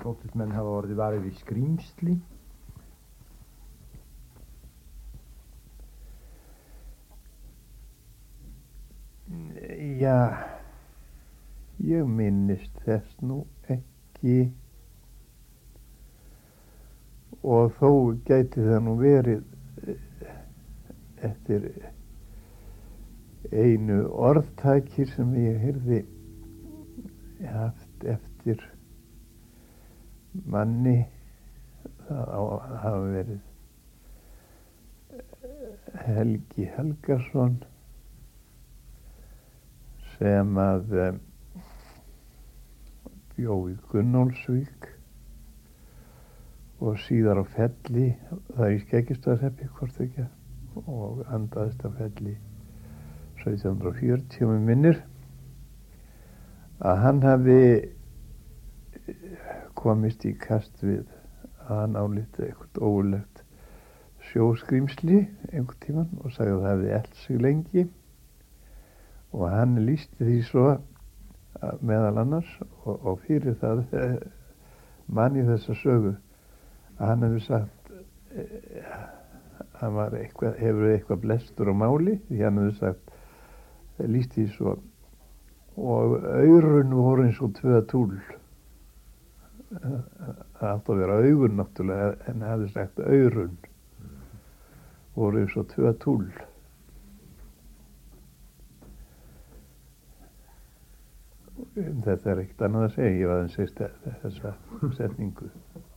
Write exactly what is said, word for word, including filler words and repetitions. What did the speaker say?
þóttust menn hafa orðið varir við skrýmsli. Já, ég minnist þess nú ekki, og þó gæti það nú verið eftir einu orðtaki sem ég heyrði haft eftir manni. Það á að hafa verið Helgi Helgason sem að um, bjó í Gunnólfsvík og síðar á Felli, það er í Skeggistaðahreppi hvort ekki, og andaðist á Felli sautján hundruð fjörutíu með minnir, að hann hafi komist í kast við að hann áliti eitthvað ógurlegt sjóskrýmsli einhvern tímann og sagði að það hefði elt sig lengi, og hann lýsti því svo meðal annars og, og fyrir það man ég þessa sögu að hann hefði sagt eh, hann var eitthvað, hefur eitthvað blestur á máli, því hann hefði sagt, lýsti því svo, og aurun voru eins og tvö túl. Það átti að vera augun náttúrulega, en hann hefði sagt aurun voru eins og tvö túl. Þetta er ekkert annað að segja, ég var aðeins segst þessa setningu.